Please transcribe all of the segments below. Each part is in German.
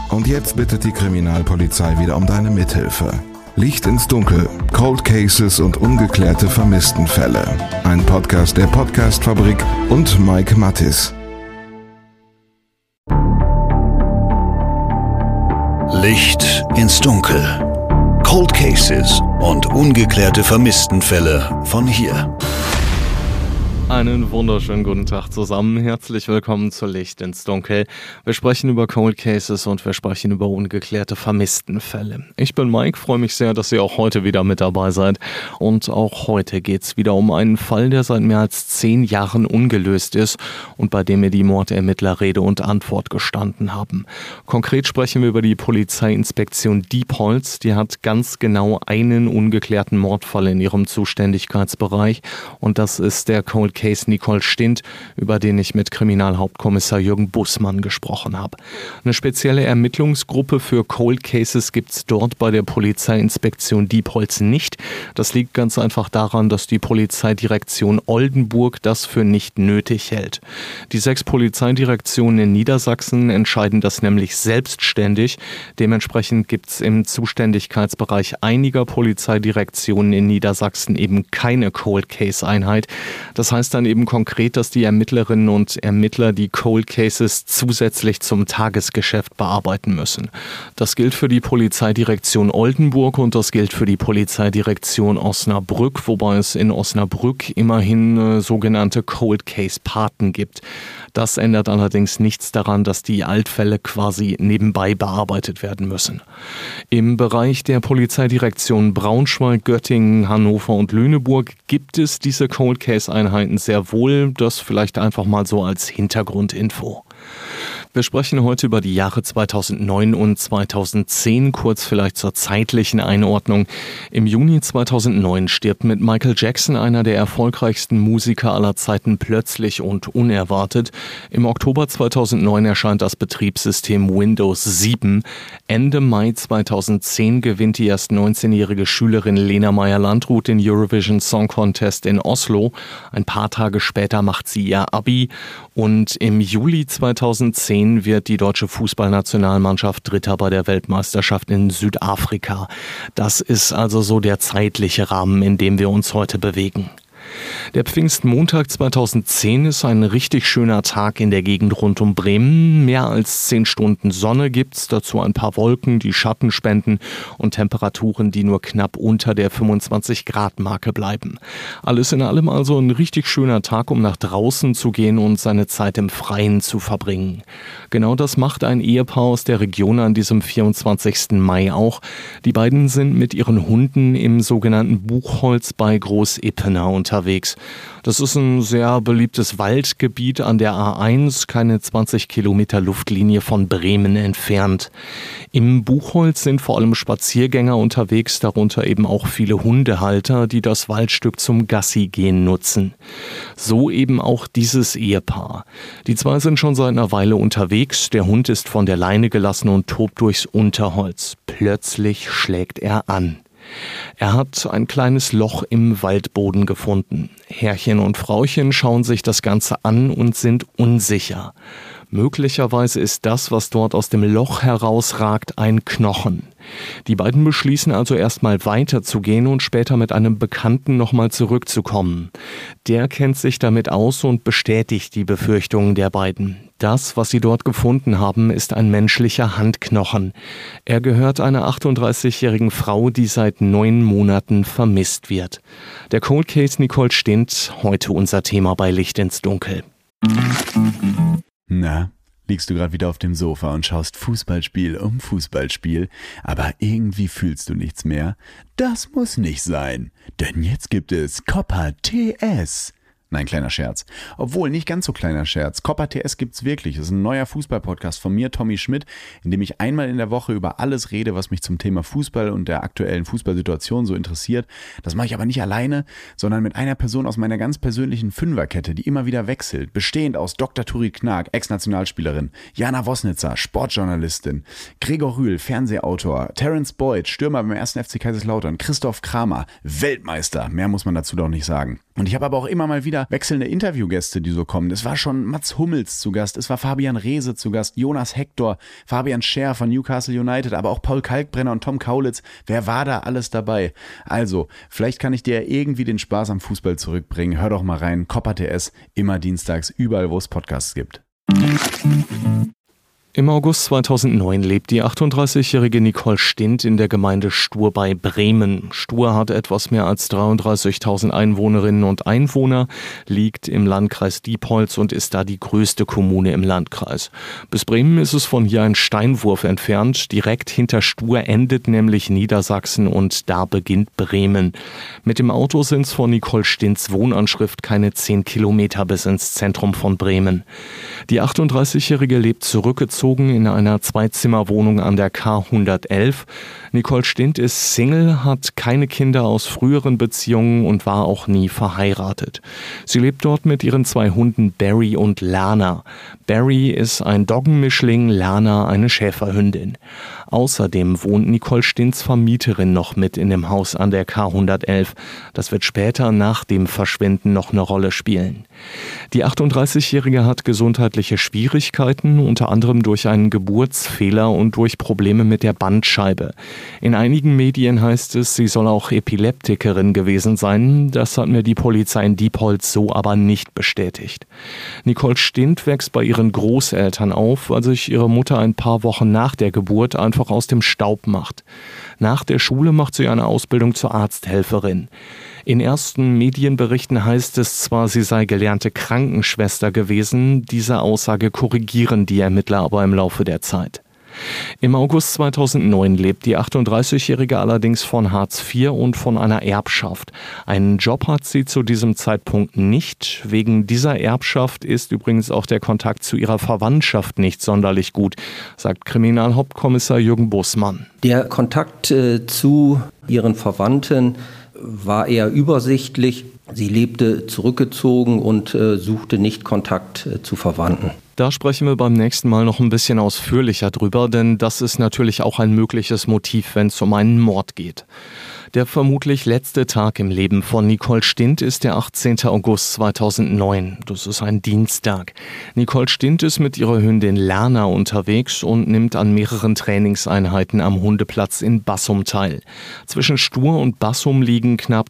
Und jetzt bittet die Kriminalpolizei wieder um deine Mithilfe. Licht ins Dunkel, Cold Cases und ungeklärte Vermisstenfälle. Ein Podcast der Podcast-Fabrik und Mike Mattis. Licht ins Dunkel. Cold Cases und ungeklärte Vermisstenfälle von hier. Einen wunderschönen guten Tag zusammen. Herzlich willkommen zu Licht ins Dunkel. Wir sprechen über Cold Cases und wir sprechen über ungeklärte Vermisstenfälle. Ich bin Mike, freue mich sehr, dass ihr auch heute wieder mit dabei seid. Und auch heute geht es wieder um einen Fall, der seit mehr als 10 Jahren ungelöst ist und bei dem mir die Mordermittler Rede und Antwort gestanden haben. Konkret sprechen wir über die Polizeiinspektion Diepholz. Die hat ganz genau einen ungeklärten Mordfall in ihrem Zuständigkeitsbereich und das ist der Cold Case Nicole Stint, über den ich mit Kriminalhauptkommissar Jürgen Bussmann gesprochen habe. Eine spezielle Ermittlungsgruppe für Cold Cases gibt es dort bei der Polizeiinspektion Diepholz nicht. Das liegt ganz einfach daran, dass die Polizeidirektion Oldenburg das für nicht nötig hält. Die 6 Polizeidirektionen in Niedersachsen entscheiden das nämlich selbstständig. Dementsprechend gibt es im Zuständigkeitsbereich einiger Polizeidirektionen in Niedersachsen eben keine Cold Case Einheit. Das heißt dann eben konkret, dass die Ermittlerinnen und Ermittler die Cold Cases zusätzlich zum Tagesgeschäft bearbeiten müssen. Das gilt für die Polizeidirektion Oldenburg und das gilt für die Polizeidirektion Osnabrück, wobei es in Osnabrück immerhin sogenannte Cold Case Paten gibt. Das ändert allerdings nichts daran, dass die Altfälle quasi nebenbei bearbeitet werden müssen. Im Bereich der Polizeidirektion Braunschweig, Göttingen, Hannover und Lüneburg gibt es diese Cold Case Einheiten sehr wohl, das vielleicht einfach mal so als Hintergrundinfo. Wir sprechen heute über die Jahre 2009 und 2010, kurz vielleicht zur zeitlichen Einordnung. Im Juni 2009 stirbt mit Michael Jackson einer der erfolgreichsten Musiker aller Zeiten plötzlich und unerwartet. Im Oktober 2009 erscheint das Betriebssystem Windows 7. Ende Mai 2010 gewinnt die erst 19-jährige Schülerin Lena Meyer-Landrut den Eurovision Song Contest in Oslo. Ein paar Tage später macht sie ihr Abi und im Juli 2010 wird die deutsche Fußballnationalmannschaft Dritter bei der Weltmeisterschaft in Südafrika. Das ist also so der zeitliche Rahmen, in dem wir uns heute bewegen. Der Pfingstmontag 2010 ist ein richtig schöner Tag in der Gegend rund um Bremen. Mehr als 10 Stunden Sonne gibt's, dazu ein paar Wolken, die Schatten spenden und Temperaturen, die nur knapp unter der 25-Grad-Marke bleiben. Alles in allem also ein richtig schöner Tag, um nach draußen zu gehen und seine Zeit im Freien zu verbringen. Genau das macht ein Ehepaar aus der Region an diesem 24. Mai auch. Die beiden sind mit ihren Hunden im sogenannten Buchholz bei Groß-Ippener unterwegs. Das ist ein sehr beliebtes Waldgebiet an der A1, keine 20 Kilometer Luftlinie von Bremen entfernt. Im Buchholz sind vor allem Spaziergänger unterwegs, darunter eben auch viele Hundehalter, die das Waldstück zum Gassi-Gehen nutzen. So eben auch dieses Ehepaar. Die zwei sind schon seit einer Weile unterwegs, der Hund ist von der Leine gelassen und tobt durchs Unterholz. Plötzlich schlägt er an. Er hat ein kleines Loch im Waldboden gefunden. Herrchen und Frauchen schauen sich das Ganze an und sind unsicher. Möglicherweise ist das, was dort aus dem Loch herausragt, ein Knochen. Die beiden beschließen also erstmal weiterzugehen und später mit einem Bekannten nochmal zurückzukommen. Der kennt sich damit aus und bestätigt die Befürchtungen der beiden. Das, was sie dort gefunden haben, ist ein menschlicher Handknochen. Er gehört einer 38-jährigen Frau, die seit 9 Monaten vermisst wird. Der Cold Case Nicole Stint, heute unser Thema bei Licht ins Dunkel. Na, liegst du gerade wieder auf dem Sofa und schaust Fußballspiel um Fußballspiel, aber irgendwie fühlst du nichts mehr? Das muss nicht sein, denn jetzt gibt es Copa TS. Nein, kleiner Scherz. Obwohl, nicht ganz so kleiner Scherz. Copa TS gibt's wirklich. Das ist ein neuer Fußball-Podcast von mir, Tommy Schmidt, in dem ich einmal in der Woche über alles rede, was mich zum Thema Fußball und der aktuellen Fußballsituation so interessiert. Das mache ich aber nicht alleine, sondern mit einer Person aus meiner ganz persönlichen Fünferkette, die immer wieder wechselt. Bestehend aus Dr. Turit Knag, Ex-Nationalspielerin, Jana Wosnitzer, Sportjournalistin, Gregor Rühl, Fernsehautor, Terence Boyd, Stürmer beim 1. FC Kaiserslautern, Christoph Kramer, Weltmeister. Mehr muss man dazu doch nicht sagen. Und ich habe aber auch immer mal wieder wechselnde Interviewgäste, die so kommen. Es war schon Mats Hummels zu Gast, es war Fabian Reese zu Gast, Jonas Hector, Fabian Scher von Newcastle United, aber auch Paul Kalkbrenner und Tom Kaulitz. Wer war da alles dabei? Also, vielleicht kann ich dir irgendwie den Spaß am Fußball zurückbringen. Hör doch mal rein. Copa TS, immer dienstags, überall, wo es Podcasts gibt. Im August 2009 lebt die 38-jährige Nicole Stint in der Gemeinde Stur bei Bremen. Stur hat etwas mehr als 33.000 Einwohnerinnen und Einwohner, liegt im Landkreis Diepholz und ist da die größte Kommune im Landkreis. Bis Bremen ist es von hier ein Steinwurf entfernt. Direkt hinter Stur endet nämlich Niedersachsen und da beginnt Bremen. Mit dem Auto sind es von Nicole Stints Wohnanschrift keine 10 Kilometer bis ins Zentrum von Bremen. Die 38-jährige lebt zurückgezogen in einer Zweizimmerwohnung an der K111. Nicole Stint ist Single, hat keine Kinder aus früheren Beziehungen und war auch nie verheiratet. Sie lebt dort mit ihren 2 Hunden Barry und Lana. Barry ist ein Doggenmischling, Lana eine Schäferhündin. Außerdem wohnt Nicole Stints Vermieterin noch mit in dem Haus an der K111. Das wird später nach dem Verschwinden noch eine Rolle spielen. Die 38-Jährige hat gesundheitliche Schwierigkeiten, unter anderem durch einen Geburtsfehler und durch Probleme mit der Bandscheibe. In einigen Medien heißt es, sie soll auch Epileptikerin gewesen sein. Das hat mir die Polizei in Diepholz so aber nicht bestätigt. Nicole Stint wächst bei ihren Großeltern auf, weil sich ihre Mutter ein paar Wochen nach der Geburt einfach aus dem Staub macht. Nach der Schule macht sie eine Ausbildung zur Arzthelferin. In ersten Medienberichten heißt es zwar, sie sei gelernte Krankenschwester gewesen, diese Aussage korrigieren die Ermittler aber im Laufe der Zeit. Im August 2009 lebt die 38-Jährige allerdings von Hartz IV und von einer Erbschaft. Einen Job hat sie zu diesem Zeitpunkt nicht. Wegen dieser Erbschaft ist übrigens auch der Kontakt zu ihrer Verwandtschaft nicht sonderlich gut, sagt Kriminalhauptkommissar Jürgen Bussmann. Der Kontakt zu ihren Verwandten war eher übersichtlich. Sie lebte zurückgezogen und suchte nicht Kontakt zu Verwandten. Da sprechen wir beim nächsten Mal noch ein bisschen ausführlicher drüber, denn das ist natürlich auch ein mögliches Motiv, wenn es um einen Mord geht. Der vermutlich letzte Tag im Leben von Nicole Stint ist der 18. August 2009. Das ist ein Dienstag. Nicole Stint ist mit ihrer Hündin Lana unterwegs und nimmt an mehreren Trainingseinheiten am Hundeplatz in Bassum teil. Zwischen Stur und Bassum liegen knapp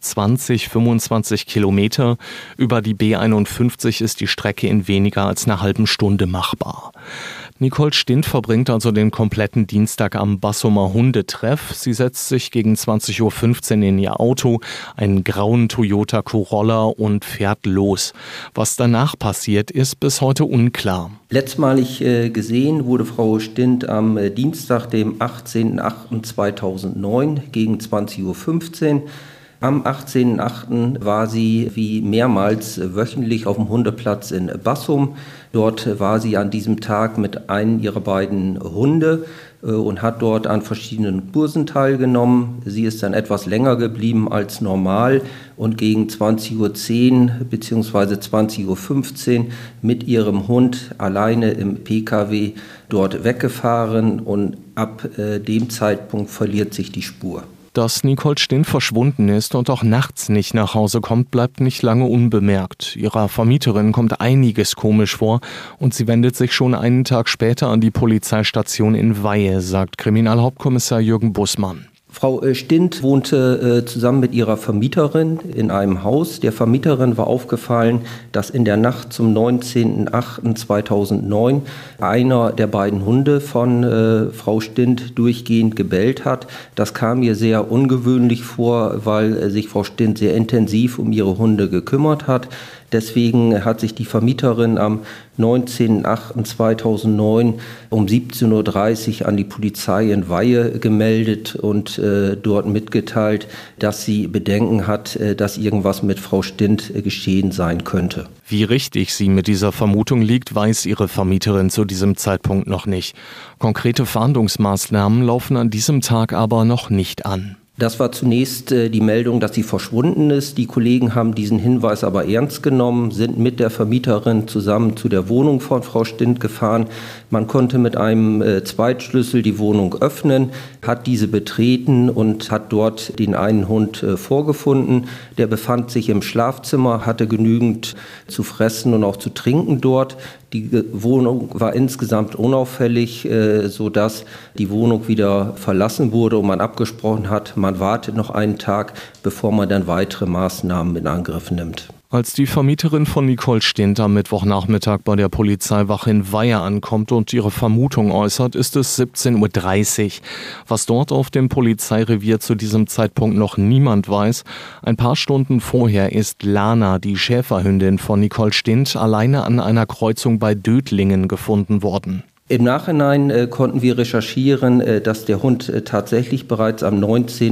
20-25 Kilometer. Über die B51 ist die Strecke in weniger als einer halben Stunde machbar. Nicole Stint verbringt also den kompletten Dienstag am Bassumer Hundetreff. Sie setzt sich gegen 20.15 Uhr in ihr Auto, einen grauen Toyota Corolla, und fährt los. Was danach passiert, ist bis heute unklar. Letztmalig gesehen wurde Frau Stint am Dienstag, dem 18.08.2009 gegen 20.15 Uhr. Am 18.08. war sie wie mehrmals wöchentlich auf dem Hundeplatz in Bassum. Dort war sie an diesem Tag mit einem ihrer beiden Hunde und hat dort an verschiedenen Kursen teilgenommen. Sie ist dann etwas länger geblieben als normal und gegen 20.10 Uhr bzw. 20.15 Uhr mit ihrem Hund alleine im Pkw dort weggefahren, und ab dem Zeitpunkt verliert sich die Spur. Dass Nicole Stint verschwunden ist und auch nachts nicht nach Hause kommt, bleibt nicht lange unbemerkt. Ihrer Vermieterin kommt einiges komisch vor und sie wendet sich schon einen Tag später an die Polizeistation in Weihe, sagt Kriminalhauptkommissar Jürgen Bussmann. Frau Stint wohnte zusammen mit ihrer Vermieterin in einem Haus. Der Vermieterin war aufgefallen, dass in der Nacht zum 19.08.2009 einer der beiden Hunde von Frau Stint durchgehend gebellt hat. Das kam ihr sehr ungewöhnlich vor, weil sich Frau Stint sehr intensiv um ihre Hunde gekümmert hat. Deswegen hat sich die Vermieterin am 19.08.2009 um 17.30 Uhr an die Polizei in Weihe gemeldet und dort mitgeteilt, dass sie Bedenken hat, dass irgendwas mit Frau Stint geschehen sein könnte. Wie richtig sie mit dieser Vermutung liegt, weiß ihre Vermieterin zu diesem Zeitpunkt noch nicht. Konkrete Fahndungsmaßnahmen laufen an diesem Tag aber noch nicht an. Das war zunächst die Meldung, dass sie verschwunden ist. Die Kollegen haben diesen Hinweis aber ernst genommen, sind mit der Vermieterin zusammen zu der Wohnung von Frau Stindt gefahren. Man konnte mit einem Zweitschlüssel die Wohnung öffnen, hat diese betreten und hat dort den einen Hund vorgefunden. Der befand sich im Schlafzimmer, hatte genügend zu fressen und auch zu trinken dort. Die Wohnung war insgesamt unauffällig, sodass die Wohnung wieder verlassen wurde und man abgesprochen hat, man wartet noch einen Tag, bevor man dann weitere Maßnahmen in Angriff nimmt. Als die Vermieterin von Nicole Stindt am Mittwochnachmittag bei der Polizeiwache in Weihe ankommt und ihre Vermutung äußert, ist es 17:30 Uhr. Was dort auf dem Polizeirevier zu diesem Zeitpunkt noch niemand weiß, ein paar Stunden vorher ist Lana, die Schäferhündin von Nicole Stindt, alleine an einer Kreuzung bei Dötlingen gefunden worden. Im Nachhinein konnten wir recherchieren, dass der Hund tatsächlich bereits am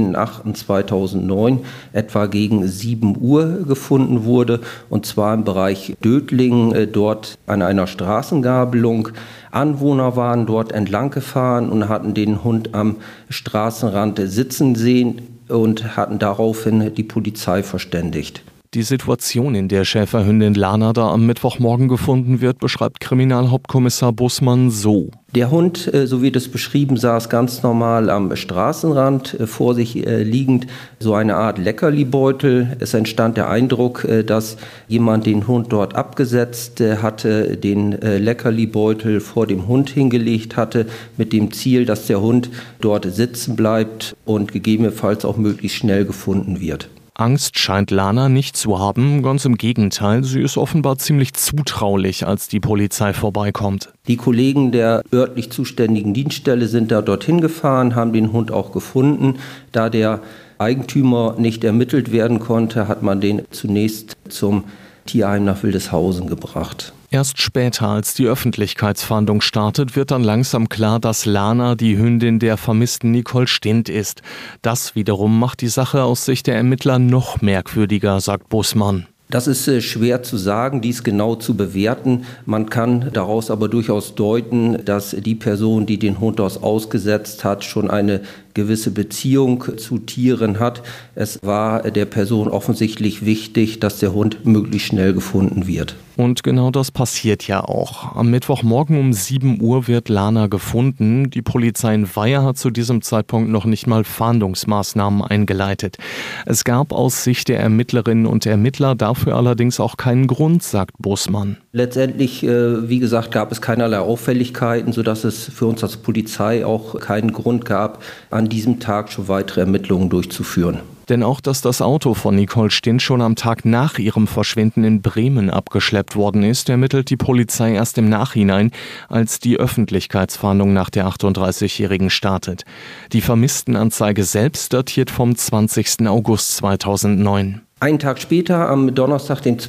19.08.2009 etwa gegen 7 Uhr gefunden wurde, und zwar im Bereich Dötlingen, dort an einer Straßengabelung. Anwohner waren dort entlang gefahren und hatten den Hund am Straßenrand sitzen sehen und hatten daraufhin die Polizei verständigt. Die Situation, in der Schäferhündin Lana da am Mittwochmorgen gefunden wird, beschreibt Kriminalhauptkommissar Bussmann so. Der Hund, so wird es beschrieben, saß ganz normal am Straßenrand, vor sich liegend so eine Art Leckerlibeutel. Es entstand der Eindruck, dass jemand den Hund dort abgesetzt hatte, den Leckerlibeutel vor dem Hund hingelegt hatte, mit dem Ziel, dass der Hund dort sitzen bleibt und gegebenenfalls auch möglichst schnell gefunden wird. Angst scheint Lana nicht zu haben, ganz im Gegenteil, sie ist offenbar ziemlich zutraulich, als die Polizei vorbeikommt. Die Kollegen der örtlich zuständigen Dienststelle sind da dorthin gefahren, haben den Hund auch gefunden. Da der Eigentümer nicht ermittelt werden konnte, hat man den zunächst zum Tierheim nach Wildeshausen gebracht. Erst später, als die Öffentlichkeitsfahndung startet, wird dann langsam klar, dass Lana die Hündin der vermissten Nicole Stindt ist. Das wiederum macht die Sache aus Sicht der Ermittler noch merkwürdiger, sagt Bussmann. Das ist schwer zu sagen, dies genau zu bewerten. Man kann daraus aber durchaus deuten, dass die Person, die den Hund ausgesetzt hat, schon eine gewisse Beziehung zu Tieren hat. Es war der Person offensichtlich wichtig, dass der Hund möglichst schnell gefunden wird. Und genau das passiert ja auch. Am Mittwochmorgen um 7 Uhr wird Lana gefunden. Die Polizei in Weihe hat zu diesem Zeitpunkt noch nicht mal Fahndungsmaßnahmen eingeleitet. Es gab aus Sicht der Ermittlerinnen und Ermittler dafür allerdings auch keinen Grund, sagt Bussmann. Letztendlich, wie gesagt, gab es keinerlei Auffälligkeiten, sodass es für uns als Polizei auch keinen Grund gab, an diesem Tag schon weitere Ermittlungen durchzuführen. Denn auch, dass das Auto von Nicole Stindt schon am Tag nach ihrem Verschwinden in Bremen abgeschleppt worden ist, ermittelt die Polizei erst im Nachhinein, als die Öffentlichkeitsfahndung nach der 38-Jährigen startet. Die Vermisstenanzeige selbst datiert vom 20. August 2009. Einen Tag später, am Donnerstag, den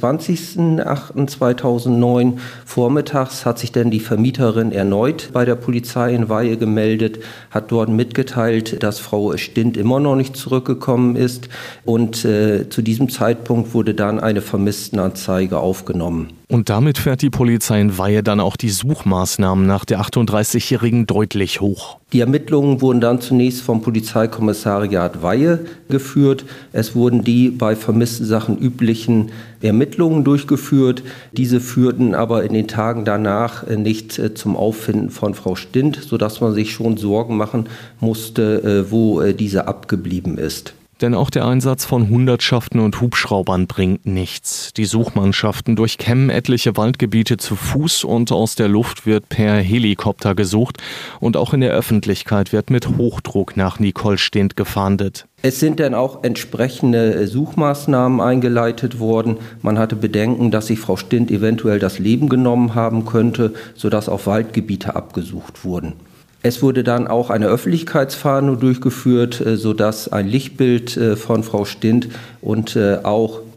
20.08.2009, vormittags, hat sich dann die Vermieterin erneut bei der Polizei in Weihe gemeldet, hat dort mitgeteilt, dass Frau Stindt immer noch nicht zurückgekommen ist, und zu diesem Zeitpunkt wurde dann eine Vermisstenanzeige aufgenommen. Und damit fährt die Polizei in Weihe dann auch die Suchmaßnahmen nach der 38-Jährigen deutlich hoch. Die Ermittlungen wurden dann zunächst vom Polizeikommissariat Weihe geführt. Es wurden die bei vermissten Sachen üblichen Ermittlungen durchgeführt. Diese führten aber in den Tagen danach nicht zum Auffinden von Frau Stindt, sodass man sich schon Sorgen machen musste, wo diese abgeblieben ist. Denn auch der Einsatz von Hundertschaften und Hubschraubern bringt nichts. Die Suchmannschaften durchkämmen etliche Waldgebiete zu Fuß und aus der Luft wird per Helikopter gesucht. Und auch in der Öffentlichkeit wird mit Hochdruck nach Nicole Stindt gefahndet. Es sind dann auch entsprechende Suchmaßnahmen eingeleitet worden. Man hatte Bedenken, dass sich Frau Stindt eventuell das Leben genommen haben könnte, sodass auch Waldgebiete abgesucht wurden. Es wurde dann auch eine Öffentlichkeitsfahndung durchgeführt, sodass ein Lichtbild von Frau Stindt und auch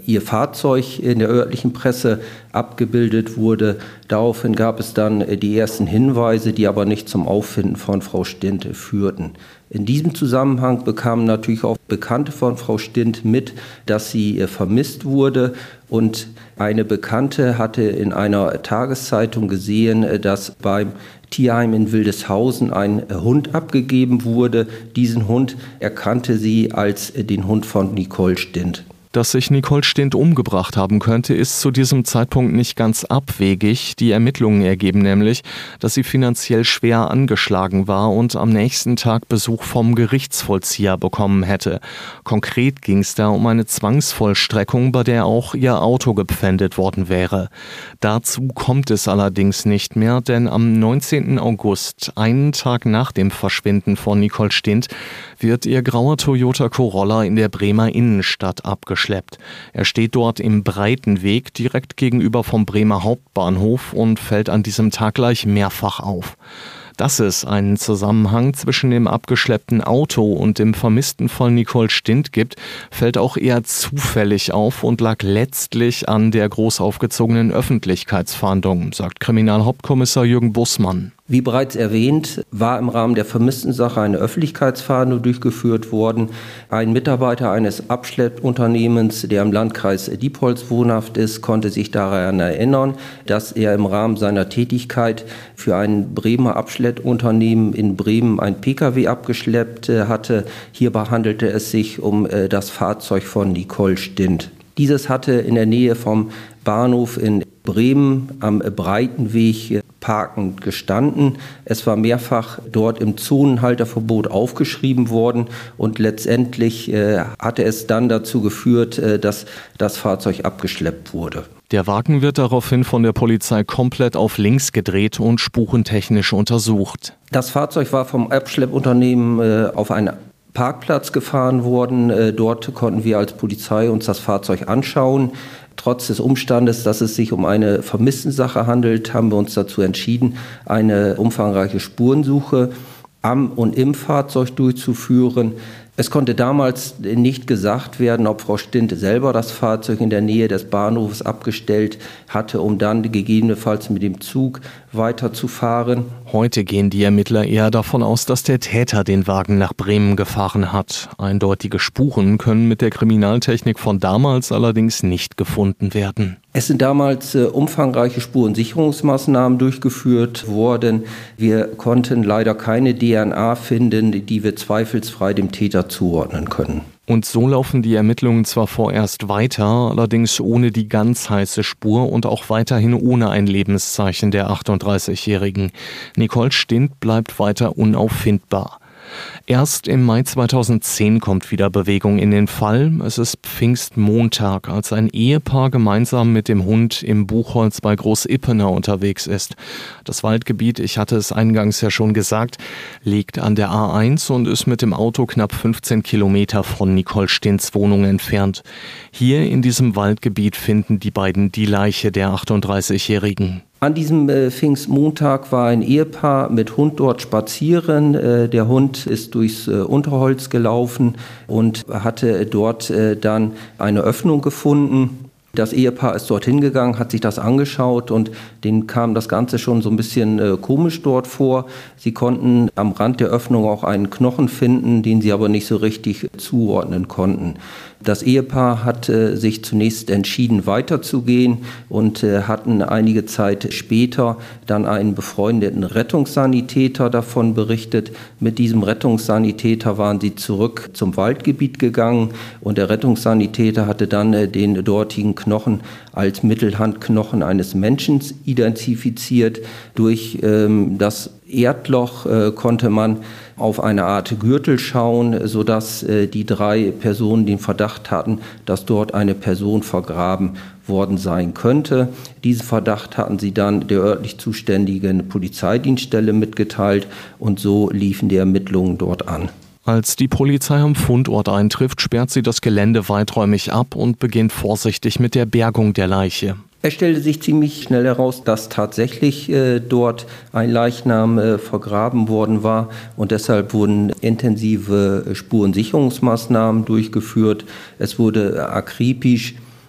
ihr Fahrzeug in der örtlichen Presse abgebildet wurde. Daraufhin gab es dann die ersten Hinweise, die aber nicht zum Auffinden von Frau Stindt führten. In diesem Zusammenhang bekamen natürlich auch Bekannte von Frau Stindt mit, dass sie vermisst wurde. Und eine Bekannte hatte in einer Tageszeitung gesehen, dass beim Tierheim in Wildeshausen ein Hund abgegeben wurde. Diesen Hund erkannte sie als den Hund von Nicole Stindt. Dass sich Nicole Stindt umgebracht haben könnte, ist zu diesem Zeitpunkt nicht ganz abwegig. Die Ermittlungen ergeben nämlich, dass sie finanziell schwer angeschlagen war und am nächsten Tag Besuch vom Gerichtsvollzieher bekommen hätte. Konkret ging es da um eine Zwangsvollstreckung, bei der auch ihr Auto gepfändet worden wäre. Dazu kommt es allerdings nicht mehr, denn am 19. August, einen Tag nach dem Verschwinden von Nicole Stindt, wird ihr grauer Toyota Corolla in der Bremer Innenstadt abgeschleppt. Er steht dort im Breitenweg direkt gegenüber vom Bremer Hauptbahnhof und fällt an diesem Tag gleich mehrfach auf. Dass es einen Zusammenhang zwischen dem abgeschleppten Auto und dem vermissten Fall Nicole Stindt gibt, fällt auch eher zufällig auf und lag letztlich an der groß aufgezogenen Öffentlichkeitsfahndung, sagt Kriminalhauptkommissar Jürgen Bussmann. Wie bereits erwähnt, war im Rahmen der Vermisstensache eine Öffentlichkeitsfahndung durchgeführt worden. Ein Mitarbeiter eines Abschleppunternehmens, der im Landkreis Diepholz wohnhaft ist, konnte sich daran erinnern, dass er im Rahmen seiner Tätigkeit für ein Bremer Abschleppunternehmen in Bremen ein Pkw abgeschleppt hatte. Hierbei handelte es sich um das Fahrzeug von Nicole Stindt. Dieses hatte in der Nähe vom Bahnhof in Bremen am Breitenweg parkend gestanden. Es war mehrfach dort im Zonenhalterverbot aufgeschrieben worden und letztendlich hatte es dann dazu geführt, dass das Fahrzeug abgeschleppt wurde. Der Wagen wird daraufhin von der Polizei komplett auf links gedreht und spurentechnisch untersucht. Das Fahrzeug war vom Abschleppunternehmen auf einen Parkplatz gefahren worden. Dort konnten wir als Polizei uns das Fahrzeug anschauen. Trotz des Umstandes, dass es sich um eine Vermisstensache handelt, haben wir uns dazu entschieden, eine umfangreiche Spurensuche am und im Fahrzeug durchzuführen. Es konnte damals nicht gesagt werden, ob Frau Stindt selber das Fahrzeug in der Nähe des Bahnhofs abgestellt hatte, um dann gegebenenfalls mit dem Zug weiterzufahren. Heute gehen die Ermittler eher davon aus, dass der Täter den Wagen nach Bremen gefahren hat. Eindeutige Spuren können mit der Kriminaltechnik von damals allerdings nicht gefunden werden. Es sind damals umfangreiche Spurensicherungsmaßnahmen durchgeführt worden. Wir konnten leider keine DNA finden, die wir zweifelsfrei dem Täter zuordnen können. Und so laufen die Ermittlungen zwar vorerst weiter, allerdings ohne die ganz heiße Spur und auch weiterhin ohne ein Lebenszeichen der 38-Jährigen. Nicole Stindt bleibt weiter unauffindbar. Erst im Mai 2010 kommt wieder Bewegung in den Fall. Es ist Pfingstmontag, als ein Ehepaar gemeinsam mit dem Hund im Buchholz bei Groß-Ippenau unterwegs ist. Das Waldgebiet, ich hatte es eingangs ja schon gesagt, liegt an der A1 und ist mit dem Auto knapp 15 Kilometer von Nicole Stindts Wohnung entfernt. Hier in diesem Waldgebiet finden die beiden die Leiche der 38-Jährigen. An diesem Pfingstmontag war ein Ehepaar mit Hund dort spazieren. Der Hund ist durchs Unterholz gelaufen und hatte dort dann eine Öffnung gefunden. Das Ehepaar ist dorthin gegangen, hat sich das angeschaut und denen kam das Ganze schon so ein bisschen komisch dort vor. Sie konnten am Rand der Öffnung auch einen Knochen finden, den sie aber nicht so richtig zuordnen konnten. Das Ehepaar hat sich zunächst entschieden, weiterzugehen und hatten einige Zeit später dann einen befreundeten Rettungssanitäter davon berichtet. Mit diesem Rettungssanitäter waren sie zurück zum Waldgebiet gegangen und der Rettungssanitäter hatte dann den dortigen Knochen als Mittelhandknochen eines Menschen identifiziert. Durch das Erdloch konnte man auf eine Art Gürtel schauen, sodass die drei Personen den Verdacht hatten, dass dort eine Person vergraben worden sein könnte. Diesen Verdacht hatten sie dann der örtlich zuständigen Polizeidienststelle mitgeteilt und so liefen die Ermittlungen dort an. Als die Polizei am Fundort eintrifft, sperrt sie das Gelände weiträumig ab und beginnt vorsichtig mit der Bergung der Leiche. Es stellte sich ziemlich schnell heraus, dass tatsächlich dort ein Leichnam vergraben worden war und deshalb wurden intensive Spurensicherungsmaßnahmen durchgeführt. Es wurde akribisch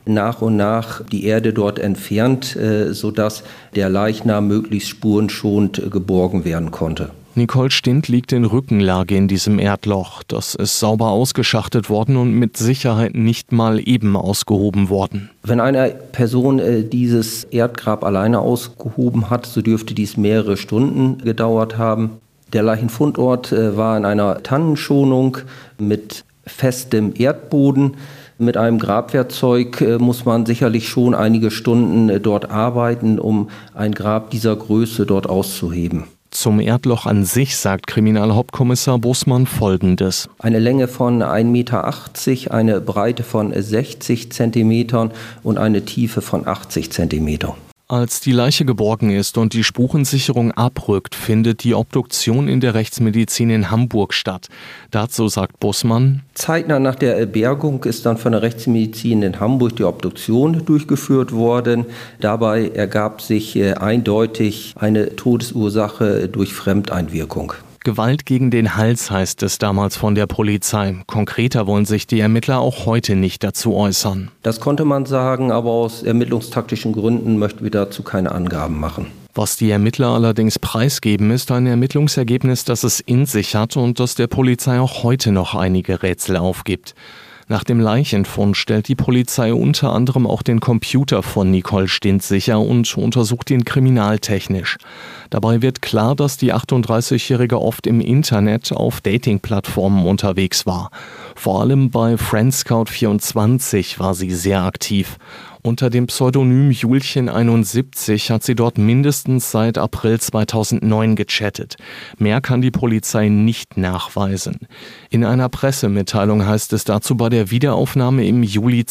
nach und nach die Erde dort entfernt, sodass der Leichnam möglichst spurenschonend geborgen werden konnte. Nicole Stint liegt in Rückenlage in diesem Erdloch. Das ist sauber ausgeschachtet worden und mit Sicherheit nicht mal eben ausgehoben worden. Wenn eine Person dieses Erdgrab alleine ausgehoben hat, so dürfte dies mehrere Stunden gedauert haben. Der Leichenfundort war in einer Tannenschonung mit festem Erdboden. Mit einem Grabwerkzeug muss man sicherlich schon einige Stunden dort arbeiten, um ein Grab dieser Größe dort auszuheben. Zum Erdloch an sich sagt Kriminalhauptkommissar Bussmann Folgendes. Eine Länge von 1,80 Meter, eine Breite von 60 Zentimetern und eine Tiefe von 80 Zentimeter. Als die Leiche geborgen ist und die Spurensicherung abrückt, findet die Obduktion in der Rechtsmedizin in Hamburg statt. Dazu sagt Bussmann: Zeitnah nach der Bergung ist dann von der Rechtsmedizin in Hamburg die Obduktion durchgeführt worden. Dabei ergab sich eindeutig eine Todesursache durch Fremdeinwirkung. Gewalt gegen den Hals heißt es damals von der Polizei. Konkreter wollen sich die Ermittler auch heute nicht dazu äußern. Das konnte man sagen, aber aus ermittlungstaktischen Gründen möchten wir dazu keine Angaben machen. Was die Ermittler allerdings preisgeben, ist ein Ermittlungsergebnis, das es in sich hat und das der Polizei auch heute noch einige Rätsel aufgibt. Nach dem Leichenfund stellt die Polizei unter anderem auch den Computer von Nicole Stint sicher und untersucht ihn kriminaltechnisch. Dabei wird klar, dass die 38-Jährige oft im Internet auf Dating-Plattformen unterwegs war. Vor allem bei Friendscout24 war sie sehr aktiv. Unter dem Pseudonym Julchen71 hat sie dort mindestens seit April 2009 gechattet. Mehr kann die Polizei nicht nachweisen. In einer Pressemitteilung heißt es dazu bei der Wiederaufnahme im Juli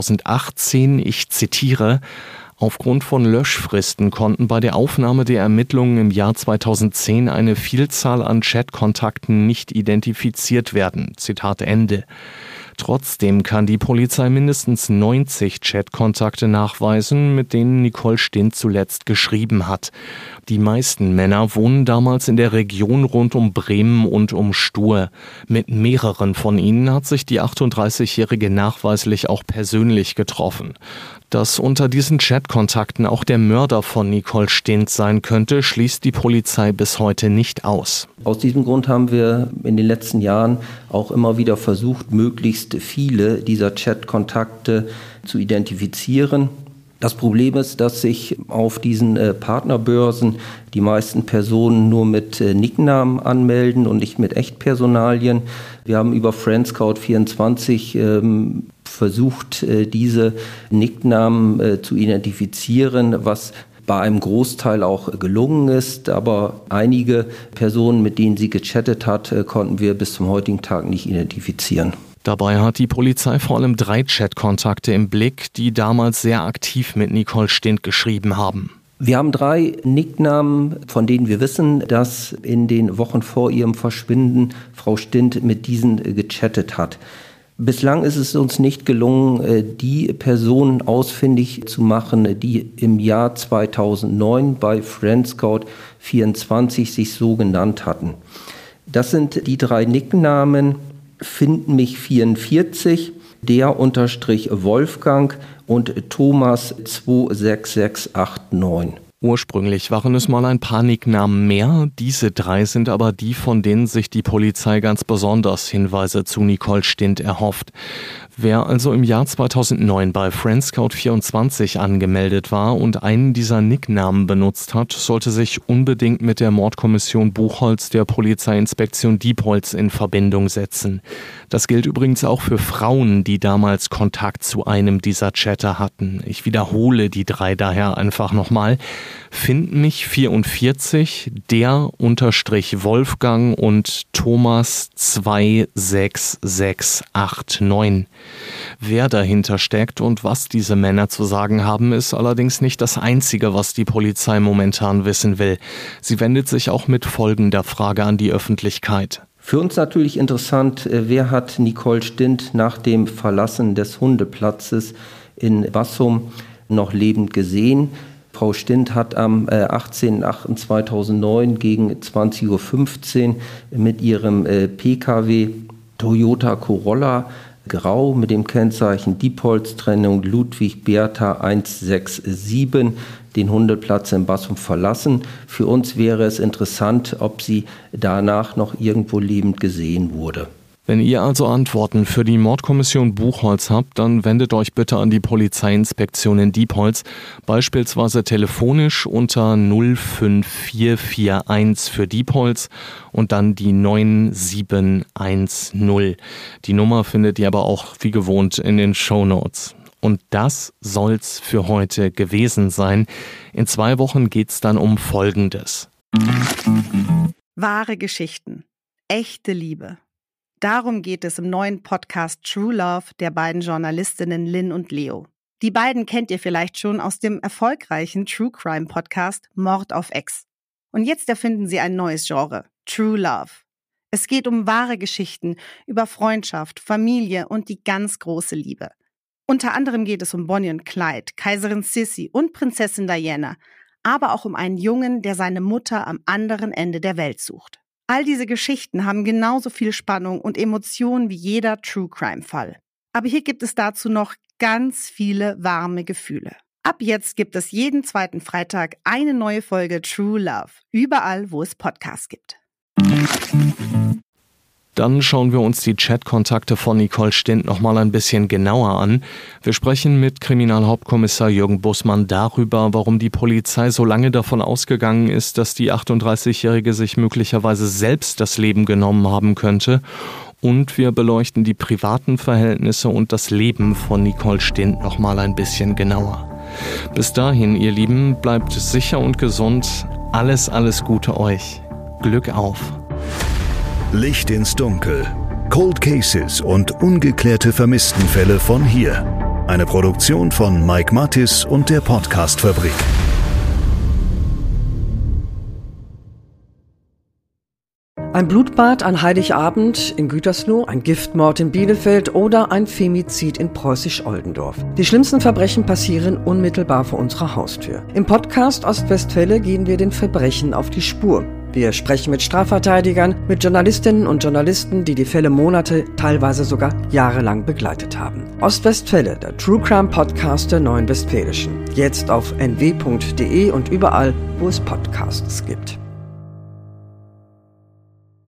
2018, ich zitiere: Aufgrund von Löschfristen konnten bei der Aufnahme der Ermittlungen im Jahr 2010 eine Vielzahl an Chatkontakten nicht identifiziert werden. Zitat Ende. Trotzdem kann die Polizei mindestens 90 Chatkontakte nachweisen, mit denen Nicole Stint zuletzt geschrieben hat. Die meisten Männer wohnen damals in der Region rund um Bremen und um Stur. Mit mehreren von ihnen hat sich die 38-Jährige nachweislich auch persönlich getroffen. Dass unter diesen Chatkontakten auch der Mörder von Nicole Stint sein könnte, schließt die Polizei bis heute nicht aus. Aus diesem Grund haben wir in den letzten Jahren auch immer wieder versucht, möglichst viele dieser Chatkontakte zu identifizieren. Das Problem ist, dass sich auf diesen Partnerbörsen die meisten Personen nur mit Nicknamen anmelden und nicht mit Echtpersonalien. Wir haben über Friendscout24 versucht, diese Nicknamen zu identifizieren, was bei einem Großteil auch gelungen ist. Aber einige Personen, mit denen sie gechattet hat, konnten wir bis zum heutigen Tag nicht identifizieren. Dabei hat die Polizei vor allem 3 Chatkontakte im Blick, die damals sehr aktiv mit Nicole Stint geschrieben haben. Wir haben 3 Nicknamen, von denen wir wissen, dass in den Wochen vor ihrem Verschwinden Frau Stint mit diesen gechattet hat. Bislang ist es uns nicht gelungen, die Personen ausfindig zu machen, die im Jahr 2009 bei Friendscout24 sich so genannt hatten. Das sind die 3 Nicknamen: Find mich 44, der Wolfgang und Thomas 26689. Ursprünglich waren es mal ein paar Nicknamen mehr, diese 3 sind aber die, von denen sich die Polizei ganz besonders Hinweise zu Nicole Stint erhofft. Wer also im Jahr 2009 bei Friendscout24 angemeldet war und einen dieser Nicknamen benutzt hat, sollte sich unbedingt mit der Mordkommission Buchholz der Polizeiinspektion Diepholz in Verbindung setzen. Das gilt übrigens auch für Frauen, die damals Kontakt zu einem dieser Chatter hatten. Ich wiederhole die 3 daher einfach nochmal. Find mich 44, der Wolfgang und Thomas 26689. Wer dahinter steckt und was diese Männer zu sagen haben, ist allerdings nicht das Einzige, was die Polizei momentan wissen will. Sie wendet sich auch mit folgender Frage an die Öffentlichkeit. Für uns natürlich interessant, wer hat Nicole Stint nach dem Verlassen des Hundeplatzes in Bassum noch lebend gesehen? Frau Stint hat am 18.08.2009 gegen 20.15 Uhr mit ihrem Pkw Toyota Corolla grau mit dem Kennzeichen Diepholz-Trennung Ludwig Bertha 167 den Hundeplatz in Bassum verlassen. Für uns wäre es interessant, ob sie danach noch irgendwo lebend gesehen wurde. Wenn ihr also Antworten für die Mordkommission Buchholz habt, dann wendet euch bitte an die Polizeiinspektion in Diepholz, beispielsweise telefonisch unter 05441 für Diepholz und dann die 9710. Die Nummer findet ihr aber auch wie gewohnt in den Shownotes. Und das soll's für heute gewesen sein. In 2 Wochen geht's dann um Folgendes. Wahre Geschichten. Echte Liebe. Darum geht es im neuen Podcast True Love der beiden Journalistinnen Lynn und Leo. Die beiden kennt ihr vielleicht schon aus dem erfolgreichen True Crime Podcast Mord auf Ex. Und jetzt erfinden sie ein neues Genre, True Love. Es geht um wahre Geschichten über Freundschaft, Familie und die ganz große Liebe. Unter anderem geht es um Bonnie und Clyde, Kaiserin Sissi und Prinzessin Diana, aber auch um einen Jungen, der seine Mutter am anderen Ende der Welt sucht. All diese Geschichten haben genauso viel Spannung und Emotionen wie jeder True-Crime-Fall. Aber hier gibt es dazu noch ganz viele warme Gefühle. Ab jetzt gibt es jeden 2. Freitag eine neue Folge True Love, überall, wo es Podcasts gibt. Dann schauen wir uns die Chatkontakte von Nicole Stint noch mal ein bisschen genauer an. Wir sprechen mit Kriminalhauptkommissar Jürgen Bussmann darüber, warum die Polizei so lange davon ausgegangen ist, dass die 38-Jährige sich möglicherweise selbst das Leben genommen haben könnte. Und wir beleuchten die privaten Verhältnisse und das Leben von Nicole Stint noch mal ein bisschen genauer. Bis dahin, ihr Lieben, bleibt sicher und gesund. Alles Gute euch. Glück auf. Licht ins Dunkel. Cold Cases und ungeklärte Vermisstenfälle von hier. Eine Produktion von Mike Mattis und der Podcast-Fabrik. Ein Blutbad an Heiligabend in Gütersloh, ein Giftmord in Bielefeld oder ein Femizid in Preußisch-Oldendorf. Die schlimmsten Verbrechen passieren unmittelbar vor unserer Haustür. Im Podcast Ostwestfälle gehen wir den Verbrechen auf die Spur. Wir sprechen mit Strafverteidigern, mit Journalistinnen und Journalisten, die die Fälle Monate, teilweise sogar jahrelang begleitet haben. Ostwestfälle, der True Crime Podcast der Neuen Westfälischen. Jetzt auf nw.de und überall, wo es Podcasts gibt.